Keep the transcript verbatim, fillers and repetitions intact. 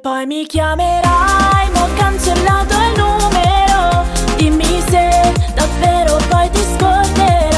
poi mi chiamerai, ma ho cancellato il numero. Dimmi se davvero poi ti scorderai.